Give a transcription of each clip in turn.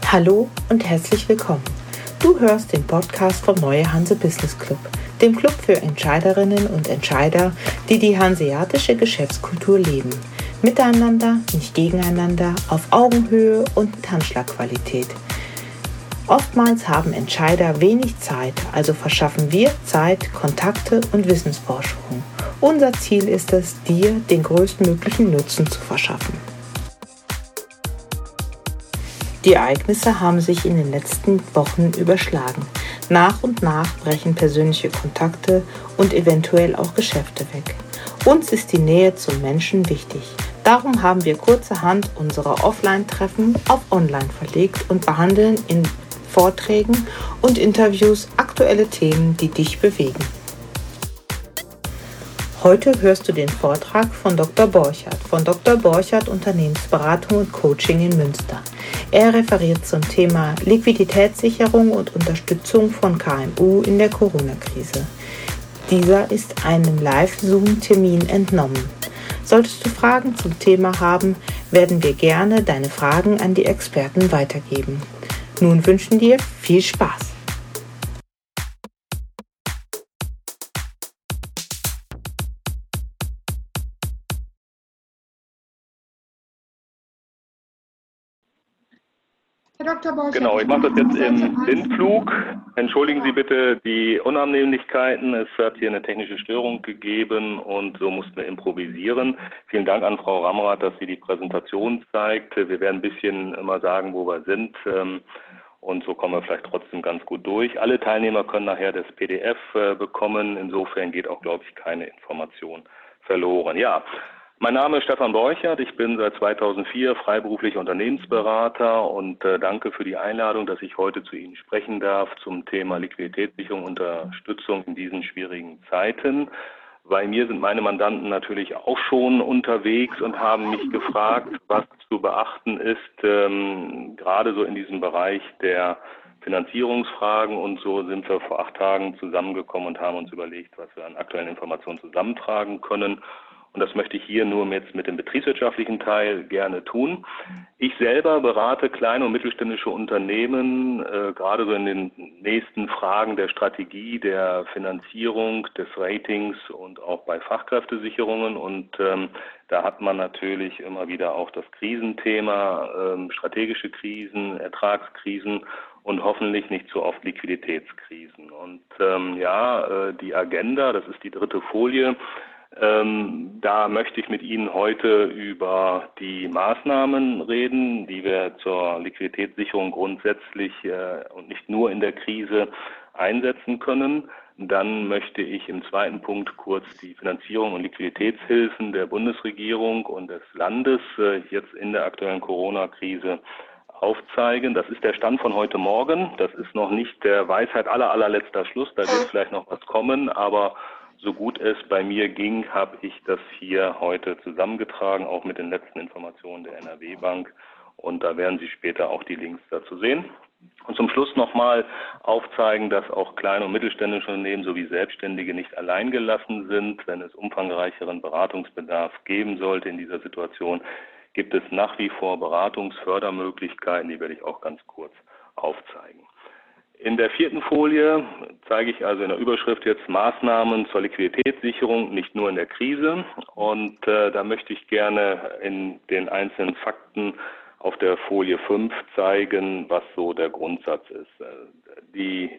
Hallo und herzlich willkommen. Du hörst den Podcast vom Neue Hanse Business Club, dem Club für Entscheiderinnen und Entscheider, die die hanseatische Geschäftskultur leben. Miteinander, nicht gegeneinander, auf Augenhöhe und mit Handschlagqualität. Oftmals haben Entscheider wenig Zeit, also verschaffen wir Zeit, Kontakte und Wissensvorsprung. Unser Ziel ist es, dir den größtmöglichen Nutzen zu verschaffen. Die Ereignisse haben sich in den letzten Wochen überschlagen. Nach und nach brechen persönliche Kontakte und eventuell auch Geschäfte weg. Uns ist die Nähe zum Menschen wichtig. Darum haben wir kurzerhand unsere Offline-Treffen auf Online verlegt und behandeln in Vorträgen und Interviews aktuelle Themen, die dich bewegen. Heute hörst du den Vortrag von Dr. Borchert, von Dr. Borchert Unternehmensberatung und Coaching in Münster. Er referiert zum Thema Liquiditätssicherung und Unterstützung von KMU in der Corona-Krise. Dieser ist einem Live-Zoom-Termin entnommen. Solltest du Fragen zum Thema haben, werden wir gerne deine Fragen an die Experten weitergeben. Nun wünschen dir viel Spaß! Herr Dr. Borchert, genau, ich mache das jetzt im Blindflug. Entschuldigen Sie bitte die Unannehmlichkeiten. Es hat hier eine technische Störung gegeben und so mussten wir improvisieren. Vielen Dank an Frau Ramrath, dass sie die Präsentation zeigt. Wir werden ein bisschen immer sagen, wo wir sind. Und so kommen wir vielleicht trotzdem ganz gut durch. Alle Teilnehmer können nachher das PDF bekommen. Insofern geht auch, glaube ich, keine Information verloren. Ja. Mein Name ist Stefan Borchert, ich bin seit 2004 freiberuflicher Unternehmensberater und danke für die Einladung, dass ich heute zu Ihnen sprechen darf zum Thema Liquiditätssicherung und Unterstützung in diesen schwierigen Zeiten. Bei mir sind meine Mandanten natürlich auch schon unterwegs und haben mich gefragt, was zu beachten ist, gerade so in diesem Bereich der Finanzierungsfragen, und so sind wir vor 8 Tagen zusammengekommen und haben uns überlegt, was wir an aktuellen Informationen zusammentragen können. Und das möchte ich hier nur jetzt mit dem betriebswirtschaftlichen Teil gerne tun. Ich selber berate kleine und mittelständische Unternehmen, gerade so in den nächsten Fragen der Strategie, der Finanzierung, des Ratings und auch bei Fachkräftesicherungen. Und da hat man natürlich immer wieder auch das Krisenthema, strategische Krisen, Ertragskrisen und hoffentlich nicht so oft Liquiditätskrisen. Und die Agenda, das ist die 3. Folie, da möchte ich mit Ihnen heute über die Maßnahmen reden, die wir zur Liquiditätssicherung grundsätzlich und nicht nur in der Krise einsetzen können. Dann möchte ich im 2. Punkt kurz die Finanzierung und Liquiditätshilfen der Bundesregierung und des Landes jetzt in der aktuellen Corona-Krise aufzeigen. Das ist der Stand von heute Morgen. Das ist noch nicht der Weisheit allerletzter Schluss. Da wird vielleicht noch was kommen, aber so gut es bei mir ging, habe ich das hier heute zusammengetragen, auch mit den letzten Informationen der NRW-Bank. Und da werden Sie später auch die Links dazu sehen. Und zum Schluss nochmal aufzeigen, dass auch kleine und mittelständische Unternehmen sowie Selbstständige nicht allein gelassen sind. Wenn es umfangreicheren Beratungsbedarf geben sollte in dieser Situation, gibt es nach wie vor Beratungsfördermöglichkeiten, die werde ich auch ganz kurz aufzeigen. In der 4. Folie zeige ich also in der Überschrift jetzt Maßnahmen zur Liquiditätssicherung, nicht nur in der Krise. Und da möchte ich gerne in den einzelnen Fakten auf der Folie 5 zeigen, was so der Grundsatz ist. Die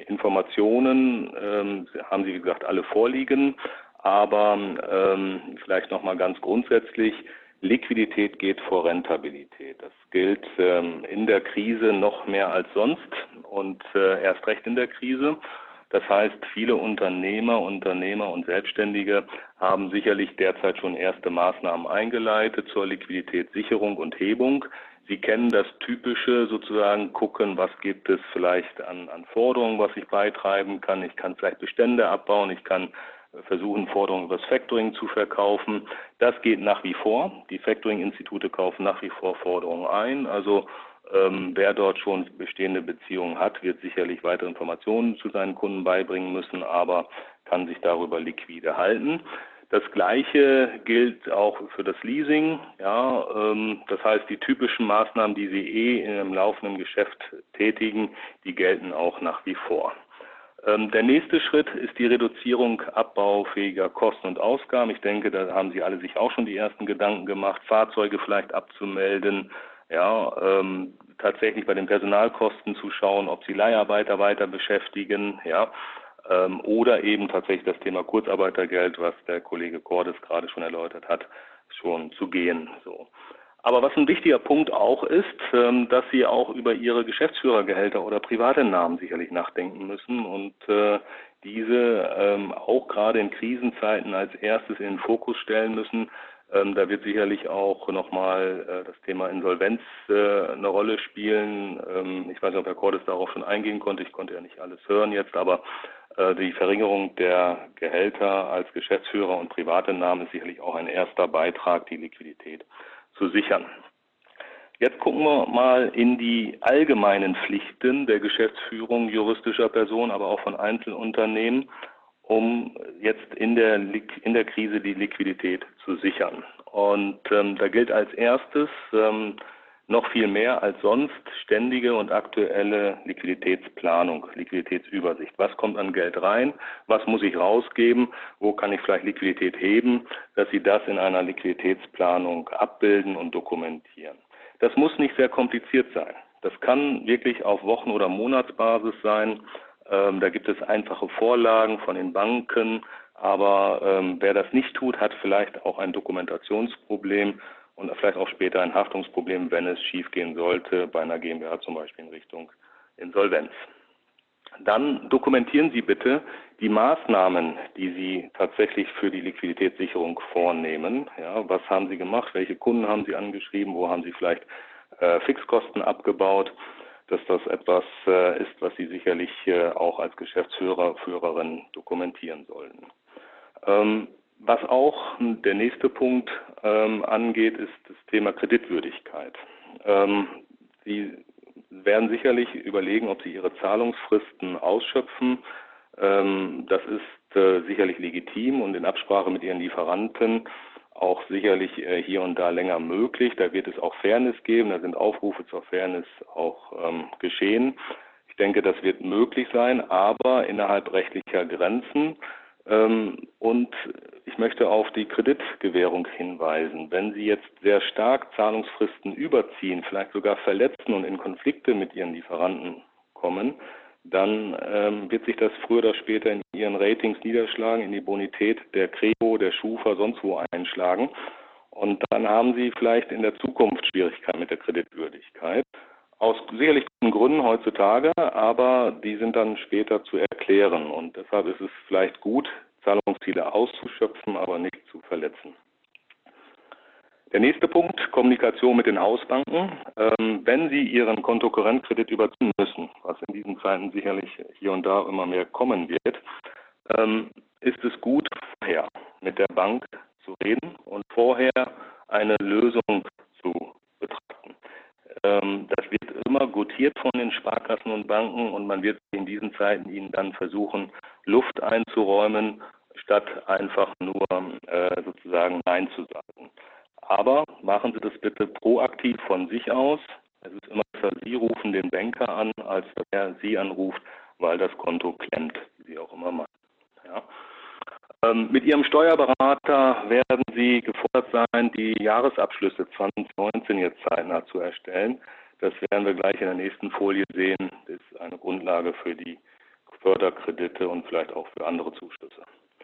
Informationen haben Sie, wie gesagt, alle vorliegen, aber vielleicht nochmal ganz grundsätzlich: Liquidität geht vor Rentabilität. Das gilt in der Krise noch mehr als sonst und erst recht in der Krise. Das heißt, viele Unternehmer und Selbstständige haben sicherlich derzeit schon erste Maßnahmen eingeleitet zur Liquiditätssicherung und Hebung. Sie kennen das Typische sozusagen, gucken, was gibt es vielleicht an Forderungen, was ich beitreiben kann. Ich kann vielleicht Bestände abbauen, ich kann versuchen, Forderungen übers Factoring zu verkaufen. Das geht nach wie vor. Die Factoring-Institute kaufen nach wie vor Forderungen ein. Also wer dort schon bestehende Beziehungen hat, wird sicherlich weitere Informationen zu seinen Kunden beibringen müssen, aber kann sich darüber liquide halten. Das Gleiche gilt auch für das Leasing. Ja, das heißt, die typischen Maßnahmen, die Sie in einem laufenden Geschäft tätigen, die gelten auch nach wie vor. Der nächste Schritt ist die Reduzierung abbaufähiger Kosten und Ausgaben. Ich denke, da haben Sie alle sich auch schon die ersten Gedanken gemacht, Fahrzeuge vielleicht abzumelden, ja, tatsächlich bei den Personalkosten zu schauen, ob Sie Leiharbeiter weiter beschäftigen, ja, oder eben tatsächlich das Thema Kurzarbeitergeld, was der Kollege Cordes gerade schon erläutert hat, schon zu gehen. So. Aber was ein wichtiger Punkt auch ist, dass Sie auch über Ihre Geschäftsführergehälter oder private Namen sicherlich nachdenken müssen und diese auch gerade in Krisenzeiten als erstes in den Fokus stellen müssen. Da wird sicherlich auch nochmal das Thema Insolvenz eine Rolle spielen. Ich weiß nicht, ob Herr Cordes darauf schon eingehen konnte. Ich konnte ja nicht alles hören jetzt, aber die Verringerung der Gehälter als Geschäftsführer und private Namen ist sicherlich auch ein erster Beitrag, die Liquidität zu sichern. Jetzt gucken wir mal in die allgemeinen Pflichten der Geschäftsführung juristischer Personen, aber auch von Einzelunternehmen, um jetzt in der Krise die Liquidität zu sichern. Und da gilt als erstes noch viel mehr als sonst ständige und aktuelle Liquiditätsplanung, Liquiditätsübersicht. Was kommt an Geld rein? Was muss ich rausgeben? Wo kann ich vielleicht Liquidität heben? Dass Sie das in einer Liquiditätsplanung abbilden und dokumentieren. Das muss nicht sehr kompliziert sein. Das kann wirklich auf Wochen- oder Monatsbasis sein. Da gibt es einfache Vorlagen von den Banken. Aber wer das nicht tut, hat vielleicht auch ein Dokumentationsproblem und vielleicht auch später ein Haftungsproblem, wenn es schiefgehen sollte, bei einer GmbH zum Beispiel in Richtung Insolvenz. Dann dokumentieren Sie bitte die Maßnahmen, die Sie tatsächlich für die Liquiditätssicherung vornehmen. Ja, was haben Sie gemacht? Welche Kunden haben Sie angeschrieben? Wo haben Sie vielleicht Fixkosten abgebaut? Dass das etwas ist, was Sie sicherlich auch als Geschäftsführer, Führerin dokumentieren sollten. Was auch der nächste Punkt angeht, ist das Thema Kreditwürdigkeit. Sie werden sicherlich überlegen, ob Sie Ihre Zahlungsfristen ausschöpfen. Das ist sicherlich legitim und in Absprache mit Ihren Lieferanten auch sicherlich hier und da länger möglich. Da wird es auch Fairness geben, da sind Aufrufe zur Fairness auch geschehen. Ich denke, das wird möglich sein, aber innerhalb rechtlicher Grenzen. Und ich möchte auf die Kreditgewährung hinweisen. Wenn Sie jetzt sehr stark Zahlungsfristen überziehen, vielleicht sogar verletzen und in Konflikte mit Ihren Lieferanten kommen, dann wird sich das früher oder später in Ihren Ratings niederschlagen, in die Bonität der Crevo, der Schufa, sonst wo einschlagen. Und dann haben Sie vielleicht in der Zukunft Schwierigkeiten mit der Kreditwürdigkeit. Aus sicherlich guten Gründen heutzutage, aber die sind dann später zu erklären. Und deshalb ist es vielleicht gut, Zahlungsziele auszuschöpfen, aber nicht zu verletzen. Der nächste Punkt, Kommunikation mit den Hausbanken. Wenn Sie Ihren Kontokorrentkredit überziehen müssen, was in diesen Zeiten sicherlich hier und da immer mehr kommen wird, ist es gut, vorher mit der Bank zu reden und vorher eine Lösung zu betrachten. Das wird immer gutiert von den Sparkassen und Banken und man wird in diesen Zeiten ihnen dann versuchen, Luft einzuräumen, statt einfach nur sozusagen Nein zu sagen. Aber machen Sie das bitte proaktiv von sich aus. Es ist immer besser, Sie rufen den Banker an, als er Sie anruft, weil das Konto klemmt, wie Sie auch immer machen. Ja. Mit Ihrem Steuerberater werden Sie gefordert sein, die Jahresabschlüsse 2019 jetzt zeitnah zu erstellen. Das werden wir gleich in der nächsten Folie sehen. Das ist eine Grundlage für die Förderkredite und vielleicht auch für andere Zuschüsse.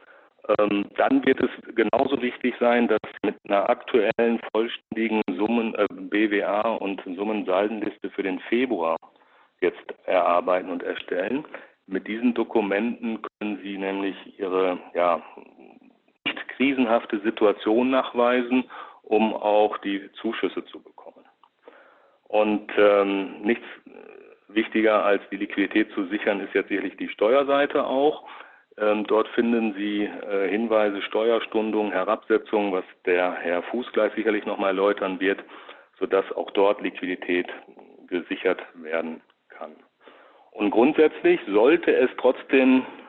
Dann wird es genauso wichtig sein, dass Sie mit einer aktuellen, vollständigen BWA und Summensaldenliste für den Februar jetzt erarbeiten und erstellen. Mit diesen Dokumenten können Sie nämlich Ihre nicht krisenhafte Situation nachweisen, um auch die Zuschüsse zu bekommen. Und nichts wichtiger als die Liquidität zu sichern ist jetzt sicherlich die Steuerseite auch. Dort finden Sie Hinweise, Steuerstundungen, Herabsetzungen, was der Herr Fuß gleich sicherlich nochmal erläutern wird, sodass auch dort Liquidität gesichert werden kann. Und grundsätzlich sollte es trotzdem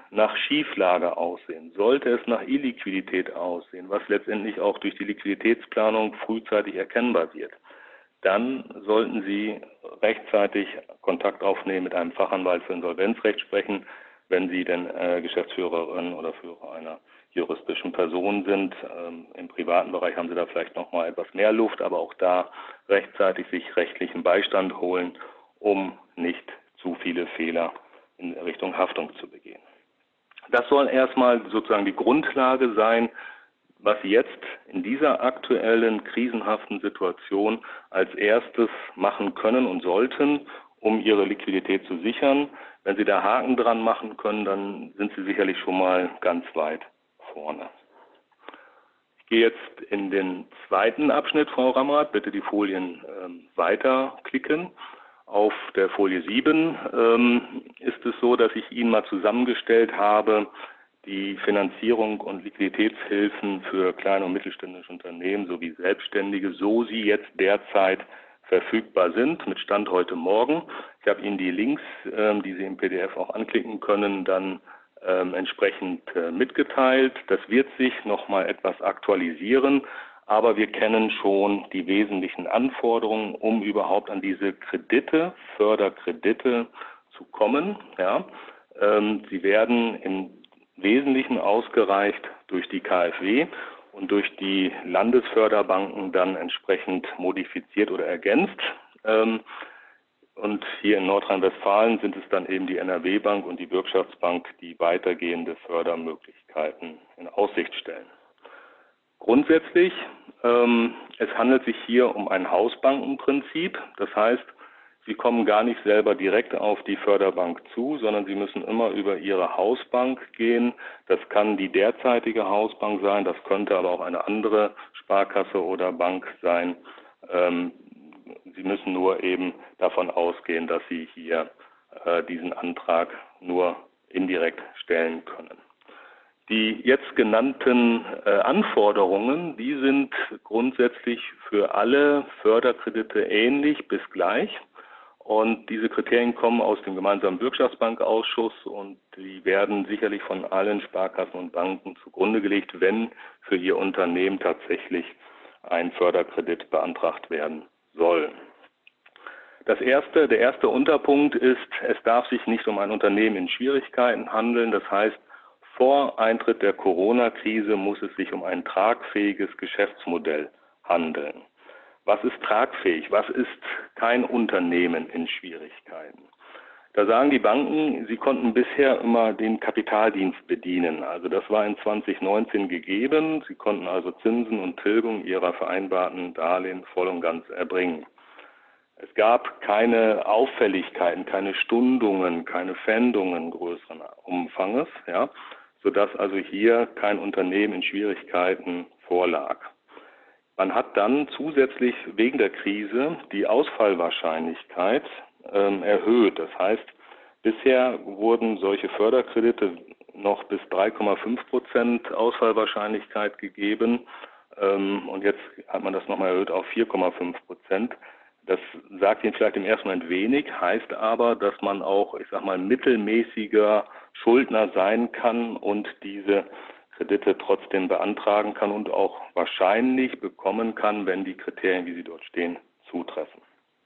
nach Schieflage aussehen, sollte es nach Illiquidität aussehen, was letztendlich auch durch die Liquiditätsplanung frühzeitig erkennbar wird, dann sollten Sie rechtzeitig Kontakt aufnehmen, mit einem Fachanwalt für Insolvenzrecht sprechen, wenn Sie denn Geschäftsführerin oder Führer einer juristischen Person sind. Im privaten Bereich haben Sie da vielleicht noch mal etwas mehr Luft, aber auch da rechtzeitig sich rechtlichen Beistand holen, um nicht zu viele Fehler in Richtung Haftung zu begehen. Das soll erstmal sozusagen die Grundlage sein, was Sie jetzt in dieser aktuellen krisenhaften Situation als erstes machen können und sollten, um Ihre Liquidität zu sichern. Wenn Sie da Haken dran machen können, dann sind Sie sicherlich schon mal ganz weit vorne. Ich gehe jetzt in den zweiten Abschnitt, Frau Ramrath, bitte die Folien weiterklicken. Auf der Folie 7 ist es so, dass ich Ihnen mal zusammengestellt habe, die Finanzierung und Liquiditätshilfen für kleine und mittelständische Unternehmen sowie Selbstständige, so sie jetzt derzeit verfügbar sind, mit Stand heute Morgen. Ich habe Ihnen die Links, die Sie im PDF auch anklicken können, dann entsprechend mitgeteilt. Das wird sich nochmal etwas aktualisieren, aber wir kennen schon die wesentlichen Anforderungen, um überhaupt an diese Kredite, Förderkredite zu kommen. Ja. Sie werden im Wesentlichen ausgereicht durch die KfW und durch die Landesförderbanken dann entsprechend modifiziert oder ergänzt. Und hier in Nordrhein-Westfalen sind es dann eben die NRW-Bank und die Bürgschaftsbank, die weitergehende Fördermöglichkeiten in Aussicht stellen. Grundsätzlich, es handelt sich hier um ein Hausbankenprinzip. Das heißt, Sie kommen gar nicht selber direkt auf die Förderbank zu, sondern Sie müssen immer über Ihre Hausbank gehen. Das kann die derzeitige Hausbank sein, das könnte aber auch eine andere Sparkasse oder Bank sein. Sie müssen nur eben davon ausgehen, dass Sie hier diesen Antrag nur indirekt stellen können. Die jetzt genannten Anforderungen, die sind grundsätzlich für alle Förderkredite ähnlich bis gleich. Und diese Kriterien kommen aus dem gemeinsamen Bürgschaftsbankausschuss und die werden sicherlich von allen Sparkassen und Banken zugrunde gelegt, wenn für ihr Unternehmen tatsächlich ein Förderkredit beantragt werden soll. Der erste Unterpunkt ist, es darf sich nicht um ein Unternehmen in Schwierigkeiten handeln. Das heißt, vor Eintritt der Corona-Krise muss es sich um ein tragfähiges Geschäftsmodell handeln. Was ist tragfähig? Was ist kein Unternehmen in Schwierigkeiten? Da sagen die Banken, sie konnten bisher immer den Kapitaldienst bedienen. Also das war in 2019 gegeben. Sie konnten also Zinsen und Tilgung ihrer vereinbarten Darlehen voll und ganz erbringen. Es gab keine Auffälligkeiten, keine Stundungen, keine Pfändungen größeren Umfanges, ja, sodass also hier kein Unternehmen in Schwierigkeiten vorlag. Man hat dann zusätzlich wegen der Krise die Ausfallwahrscheinlichkeit erhöht. Das heißt, bisher wurden solche Förderkredite noch bis 3,5% Ausfallwahrscheinlichkeit gegeben und jetzt hat man das nochmal erhöht auf 4,5%. Das sagt Ihnen vielleicht im ersten Moment wenig, heißt aber, dass man auch, ich sag mal, mittelmäßiger Schuldner sein kann und diese Kredite trotzdem beantragen kann und auch wahrscheinlich bekommen kann, wenn die Kriterien, wie sie dort stehen, zutreffen.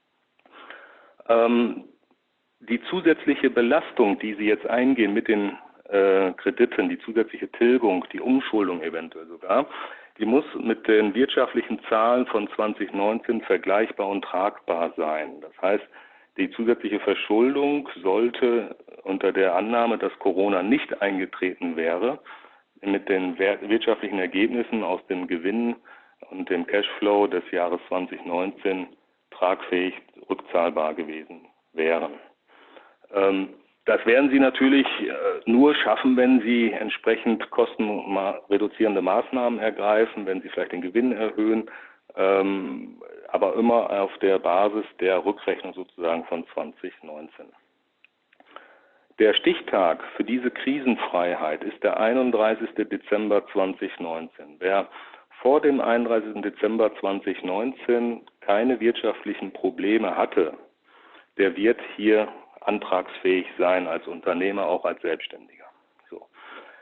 Die zusätzliche Belastung, die Sie jetzt eingehen mit den Krediten, die zusätzliche Tilgung, die Umschuldung eventuell sogar, die muss mit den wirtschaftlichen Zahlen von 2019 vergleichbar und tragbar sein. Das heißt, die zusätzliche Verschuldung sollte unter der Annahme, dass Corona nicht eingetreten wäre, mit den wirtschaftlichen Ergebnissen aus dem Gewinn und dem Cashflow des Jahres 2019 tragfähig rückzahlbar gewesen wären. Das werden Sie natürlich nur schaffen, wenn Sie entsprechend kostenreduzierende Maßnahmen ergreifen, wenn Sie vielleicht den Gewinn erhöhen, aber immer auf der Basis der Rückrechnung sozusagen von 2019. Der Stichtag für diese Krisenfreiheit ist der 31. Dezember 2019. Wer vor dem 31. Dezember 2019 keine wirtschaftlichen Probleme hatte, der wird hier antragsfähig sein als Unternehmer, auch als Selbstständiger. So.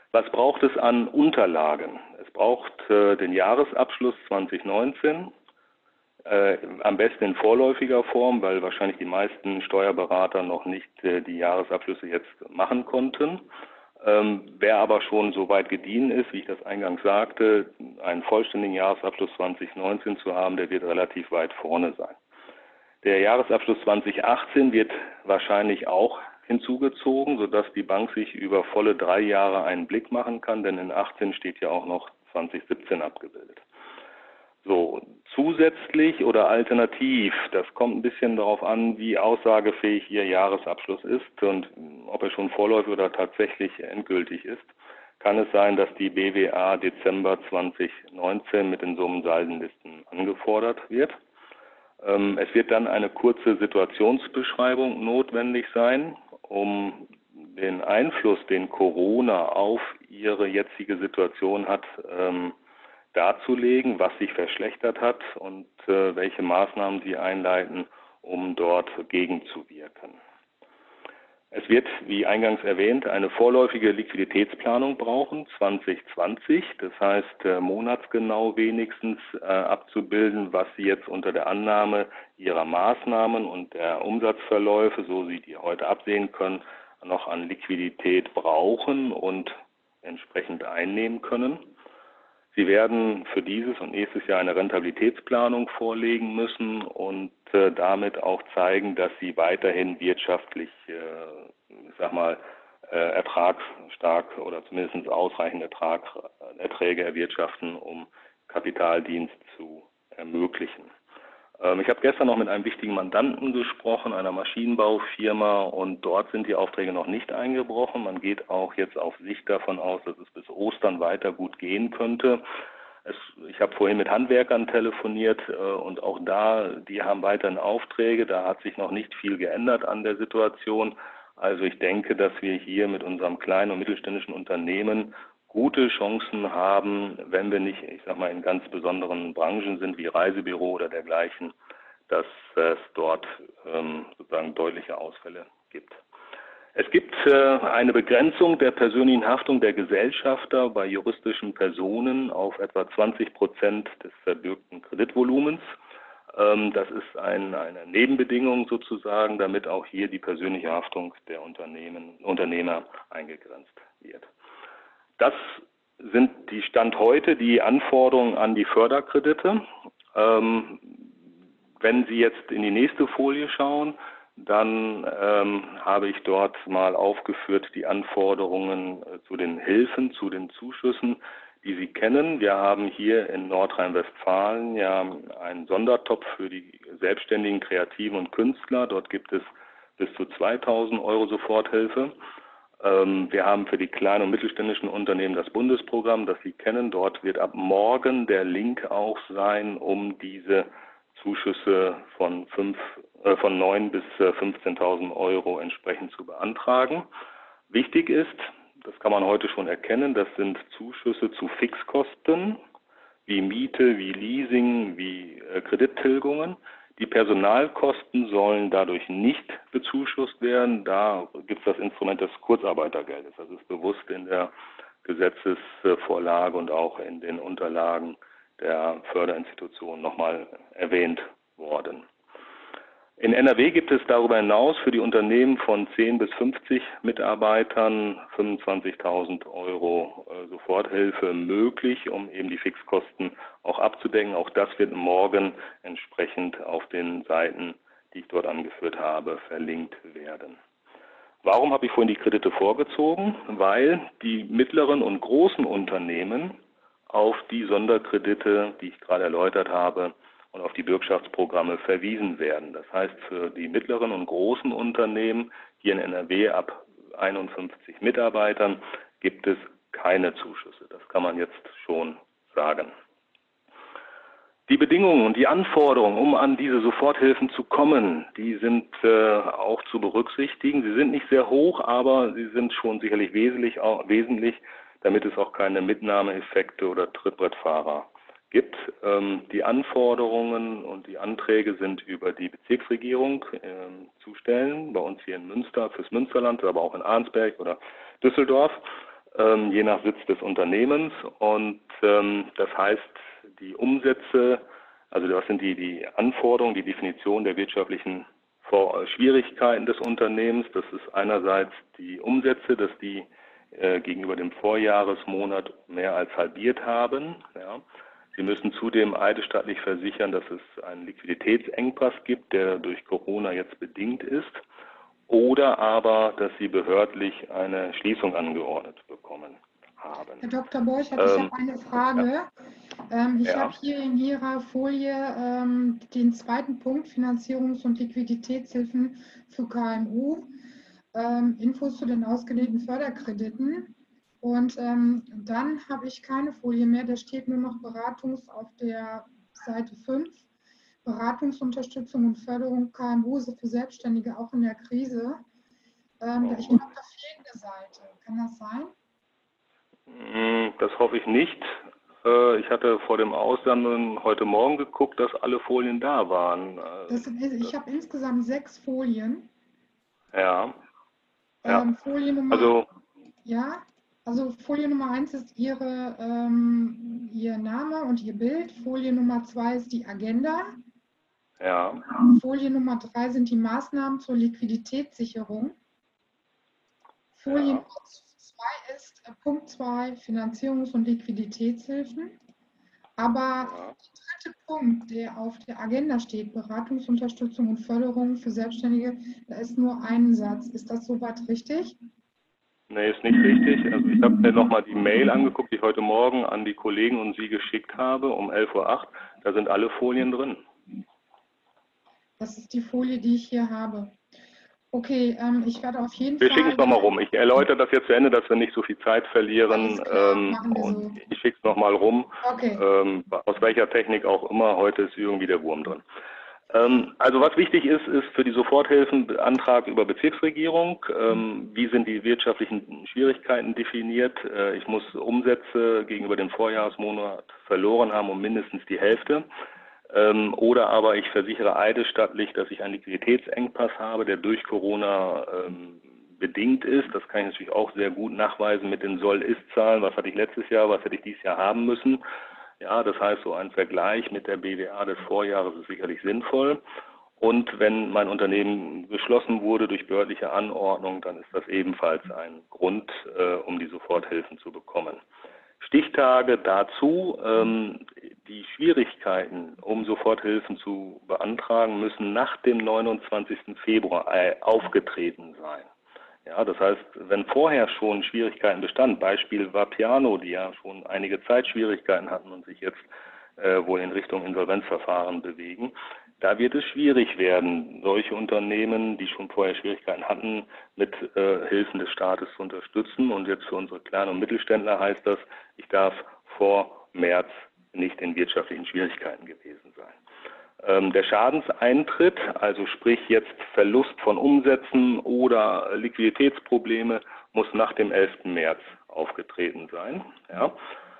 Was braucht es an Unterlagen? Es braucht den Jahresabschluss 2019, am besten in vorläufiger Form, weil wahrscheinlich die meisten Steuerberater noch nicht die Jahresabschlüsse jetzt machen konnten. Wer aber schon so weit gediehen ist, wie ich das eingangs sagte, einen vollständigen Jahresabschluss 2019 zu haben, der wird relativ weit vorne sein. Der Jahresabschluss 2018 wird wahrscheinlich auch hinzugezogen, sodass die Bank sich über volle 3 Jahre einen Blick machen kann, denn in 18 steht ja auch noch 2017 abgebildet. So, zusätzlich oder alternativ, das kommt ein bisschen darauf an, wie aussagefähig Ihr Jahresabschluss ist und ob er schon vorläufig oder tatsächlich endgültig ist, kann es sein, dass die BWA Dezember 2019 mit den Summensaldenlisten angefordert wird. Es wird dann eine kurze Situationsbeschreibung notwendig sein, um den Einfluss, den Corona auf Ihre jetzige Situation hat, darzulegen, was sich verschlechtert hat und welche Maßnahmen Sie einleiten, um dort gegenzuwirken. Es wird, wie eingangs erwähnt, eine vorläufige Liquiditätsplanung brauchen, 2020, das heißt monatsgenau wenigstens abzubilden, was Sie jetzt unter der Annahme Ihrer Maßnahmen und der Umsatzverläufe, so Sie die heute absehen können, noch an Liquidität brauchen und entsprechend einnehmen können. Sie werden für dieses und nächstes Jahr eine Rentabilitätsplanung vorlegen müssen und damit auch zeigen, dass Sie weiterhin wirtschaftlich, ertragsstark oder zumindest ausreichend Erträge erwirtschaften, um Kapitaldienst zu ermöglichen. Ich habe gestern noch mit einem wichtigen Mandanten gesprochen, einer Maschinenbaufirma, und dort sind die Aufträge noch nicht eingebrochen. Man geht auch jetzt auf Sicht davon aus, dass es bis Ostern weiter gut gehen könnte. Ich habe vorhin mit Handwerkern telefoniert und auch da, die haben weiterhin Aufträge. Da hat sich noch nicht viel geändert an der Situation. Also ich denke, dass wir hier mit unserem kleinen und mittelständischen Unternehmen gute Chancen haben, wenn wir nicht, in ganz besonderen Branchen sind, wie Reisebüro oder dergleichen, dass es dort sozusagen deutliche Ausfälle gibt. Es gibt eine Begrenzung der persönlichen Haftung der Gesellschafter bei juristischen Personen auf etwa 20% des verbürgten Kreditvolumens. Das ist eine Nebenbedingung sozusagen, damit auch hier die persönliche Haftung der Unternehmer eingegrenzt wird. Das sind die Stand heute die Anforderungen an die Förderkredite. Wenn Sie jetzt in die nächste Folie schauen, dann habe ich dort mal aufgeführt die Anforderungen zu den Hilfen, zu den Zuschüssen, die Sie kennen. Wir haben hier in Nordrhein-Westfalen ja einen Sondertopf für die selbstständigen Kreativen und Künstler. Dort gibt es bis zu 2.000 € Soforthilfe. Wir haben für die kleinen und mittelständischen Unternehmen das Bundesprogramm, das Sie kennen. Dort wird ab morgen der Link auch sein, um diese Zuschüsse von 9.000 bis 15.000 € entsprechend zu beantragen. Wichtig ist, das kann man heute schon erkennen, das sind Zuschüsse zu Fixkosten, wie Miete, wie Leasing, wie Kredittilgungen. Die Personalkosten sollen dadurch nicht bezuschusst werden. Da gibt es das Instrument des Kurzarbeitergeldes. Das ist bewusst in der Gesetzesvorlage und auch in den Unterlagen der Förderinstitutionen nochmal erwähnt worden. In NRW gibt es darüber hinaus für die Unternehmen von 10 bis 50 Mitarbeitern 25.000 € Soforthilfe möglich, um eben die Fixkosten auch abzudecken. Auch das wird morgen entsprechend auf den Seiten, die ich dort angeführt habe, verlinkt werden. Warum habe ich vorhin die Kredite vorgezogen? Weil die mittleren und großen Unternehmen auf die Sonderkredite, die ich gerade erläutert habe, und auf die Bürgschaftsprogramme verwiesen werden. Das heißt, für die mittleren und großen Unternehmen hier in NRW ab 51 Mitarbeitern gibt es keine Zuschüsse. Das kann man jetzt schon sagen. Die Bedingungen und die Anforderungen, um an diese Soforthilfen zu kommen, die sind auch zu berücksichtigen. Sie sind nicht sehr hoch, aber sie sind schon sicherlich wesentlich, damit es auch keine Mitnahmeeffekte oder Trittbrettfahrer gibt. Die Anforderungen und die Anträge sind über die Bezirksregierung zu stellen, bei uns hier in Münster, fürs Münsterland, aber auch in Arnsberg oder Düsseldorf. je nach Sitz des Unternehmens. Und das heißt, die Umsätze, also das sind die Anforderungen, die Definition der wirtschaftlichen Schwierigkeiten des Unternehmens. Das ist einerseits die Umsätze, dass die gegenüber dem Vorjahresmonat mehr als halbiert haben. Ja. Sie müssen zudem eidesstattlich versichern, dass es einen Liquiditätsengpass gibt, der durch Corona jetzt bedingt ist, oder aber, dass Sie behördlich eine Schließung angeordnet bekommen haben. Herr Dr. Borchert, ich habe eine Frage. Ich habe hier in Ihrer Folie den zweiten Punkt, Finanzierungs- und Liquiditätshilfen für KMU, Infos zu den ausgedehnten Förderkrediten. Und dann habe ich keine Folie mehr, da steht nur noch auf der Seite 5, Beratungsunterstützung und Förderung KMU für Selbstständige, auch in der Krise. Ich glaube, da fehlt eine Seite. Kann das sein? Das hoffe ich nicht. Ich hatte vor dem Aussenden heute Morgen geguckt, dass alle Folien da waren. Ich habe insgesamt 6 Folien. Ja. Folie Nummer, Folie Nummer 1 ist Ihr Name und Ihr Bild. Folie Nummer 2 ist die Agenda. Ja. Folie Nummer 3 sind die Maßnahmen zur Liquiditätssicherung. Folie Nummer 2 ist Punkt 2 Finanzierungs- und Liquiditätshilfen. Aber der dritte Punkt, der auf der Agenda steht, Beratungsunterstützung und Förderung für Selbstständige, da ist nur ein Satz. Ist das soweit richtig? Nee, ist nicht richtig. Also ich habe mir nochmal die Mail angeguckt, die ich heute Morgen an die Kollegen und Sie geschickt habe, um 11:08 Uhr. Da sind alle Folien drin. Das ist die Folie, die ich hier habe. Okay, ich werde auf jeden Fall... Wir schicken es nochmal rum. Ich erläutere das jetzt zu Ende, dass wir nicht so viel Zeit verlieren. So. Ich schicke es nochmal rum. Okay. Aus welcher Technik auch immer. Heute ist irgendwie der Wurm drin. Also was wichtig ist für die Soforthilfen Antrag über Bezirksregierung. Wie sind die wirtschaftlichen Schwierigkeiten definiert? Ich muss Umsätze gegenüber dem Vorjahresmonat verloren haben um mindestens die Hälfte. Oder aber ich versichere eidesstattlich, dass ich einen Liquiditätsengpass habe, der durch Corona bedingt ist. Das kann ich natürlich auch sehr gut nachweisen mit den Soll-Ist-Zahlen. Was hatte ich letztes Jahr, was hätte ich dieses Jahr haben müssen? Ja, das heißt, so ein Vergleich mit der BWA des Vorjahres ist sicherlich sinnvoll. Und wenn mein Unternehmen geschlossen wurde durch behördliche Anordnung, dann ist das ebenfalls ein Grund, um die Soforthilfen zu bekommen. Stichtage dazu, die Schwierigkeiten, um Soforthilfen zu beantragen, müssen nach dem 29. Februar aufgetreten sein. Ja, das heißt, wenn vorher schon Schwierigkeiten bestanden, Beispiel Vapiano, die ja schon einige Zeit Schwierigkeiten hatten und sich jetzt wohl in Richtung Insolvenzverfahren bewegen, da wird es schwierig werden, solche Unternehmen, die schon vorher Schwierigkeiten hatten, mit Hilfen des Staates zu unterstützen. Und jetzt für unsere kleinen und Mittelständler heißt das, ich darf vor März nicht in wirtschaftlichen Schwierigkeiten gewesen sein. Der Schadenseintritt, also sprich jetzt Verlust von Umsätzen oder Liquiditätsprobleme, muss nach dem 11. März aufgetreten sein. Ja.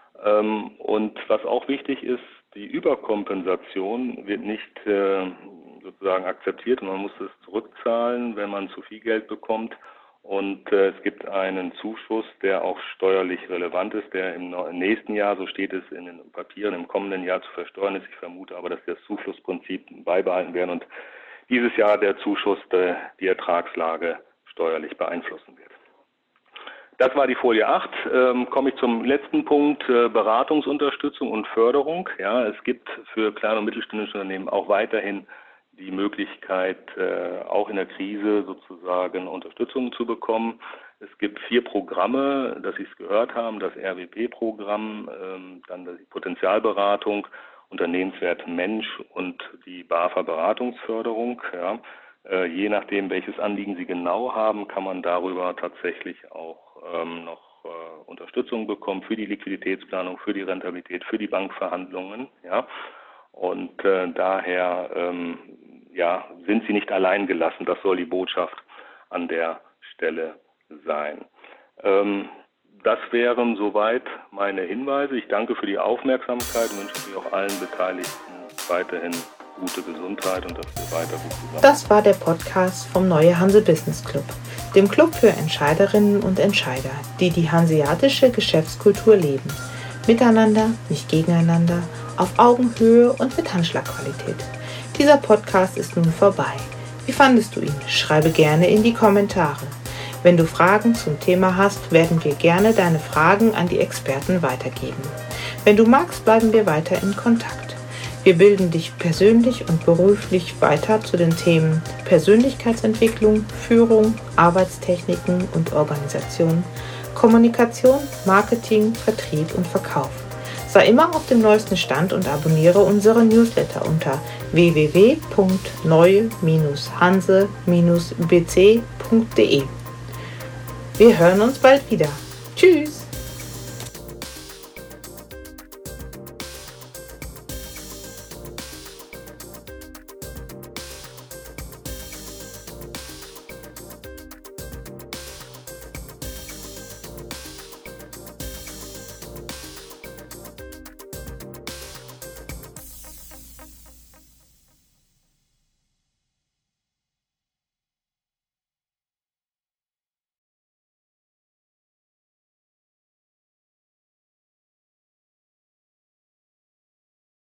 Und was auch wichtig ist, die Überkompensation wird nicht sozusagen akzeptiert und man muss es zurückzahlen, wenn man zu viel Geld bekommt. Und es gibt einen Zuschuss, der auch steuerlich relevant ist, der im nächsten Jahr, so steht es in den Papieren, im kommenden Jahr zu versteuern ist. Ich vermute aber, dass das Zuflussprinzip beibehalten werden und dieses Jahr der Zuschuss die Ertragslage steuerlich beeinflussen wird. Das war die Folie 8. Komme ich zum letzten Punkt, Beratungsunterstützung und Förderung. Ja, es gibt für kleine und mittelständische Unternehmen auch weiterhin die Möglichkeit, auch in der Krise sozusagen Unterstützung zu bekommen. Es gibt 4 Programme, dass Sie es gehört haben, das RWP-Programm, dann die Potenzialberatung, Unternehmenswert Mensch und die BAFA-Beratungsförderung. Ja. Je nachdem, welches Anliegen Sie genau haben, kann man darüber tatsächlich auch noch Unterstützung bekommen für die Liquiditätsplanung, für die Rentabilität, für die Bankverhandlungen. Ja. Und daher sind Sie nicht allein gelassen. Das soll die Botschaft an der Stelle sein. Das wären soweit meine Hinweise. Ich danke für die Aufmerksamkeit und wünsche Sie auch allen Beteiligten weiterhin gute Gesundheit und dass wir weiter gut zusammen. Das war der Podcast vom Neue Hanse Business Club, dem Club für Entscheiderinnen und Entscheider, die die hanseatische Geschäftskultur leben. Miteinander, nicht gegeneinander, auf Augenhöhe und mit Handschlagqualität. Dieser Podcast ist nun vorbei. Wie fandest du ihn? Schreibe gerne in die Kommentare. Wenn du Fragen zum Thema hast, werden wir gerne deine Fragen an die Experten weitergeben. Wenn du magst, bleiben wir weiter in Kontakt. Wir bilden dich persönlich und beruflich weiter zu den Themen Persönlichkeitsentwicklung, Führung, Arbeitstechniken und Organisation, Kommunikation, Marketing, Vertrieb und Verkauf. Sei immer auf dem neuesten Stand und abonniere unsere Newsletter unter www.neue-hanse-bc.de. Wir hören uns bald wieder. Tschüss!